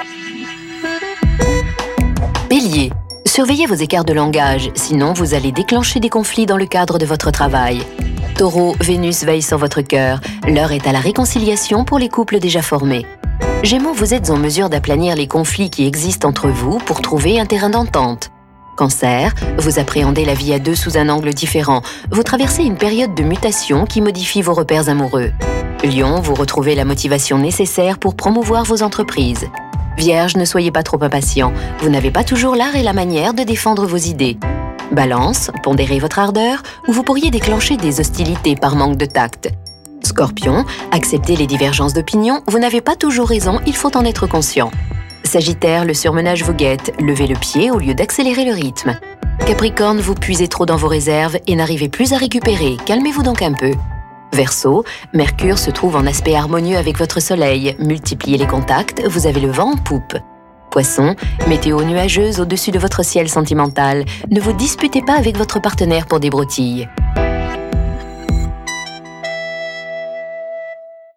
Bélier, surveillez vos écarts de langage, sinon vous allez déclencher des conflits dans le cadre de votre travail. Taureau, Vénus veille sur votre cœur. L'heure est à la réconciliation pour les couples déjà formés. Gémeaux, vous êtes en mesure d'aplanir les conflits qui existent entre vous pour trouver un terrain d'entente. Cancer, vous appréhendez la vie à deux sous un angle différent. Vous traversez une période de mutation qui modifie vos repères amoureux. Lion, vous retrouvez la motivation nécessaire pour promouvoir vos entreprises. Vierge, ne soyez pas trop impatient. Vous n'avez pas toujours l'art et la manière de défendre vos idées. Balance, pondérez votre ardeur ou vous pourriez déclencher des hostilités par manque de tact. Scorpion, acceptez les divergences d'opinion, vous n'avez pas toujours raison, il faut en être conscient. Sagittaire, le surmenage vous guette, levez le pied au lieu d'accélérer le rythme. Capricorne, vous puisez trop dans vos réserves et n'arrivez plus à récupérer, calmez-vous donc un peu. Verseau, Mercure se trouve en aspect harmonieux avec votre soleil, multipliez les contacts, vous avez le vent en poupe. Poisson, météo nuageuse au-dessus de votre ciel sentimental, ne vous disputez pas avec votre partenaire pour des broutilles.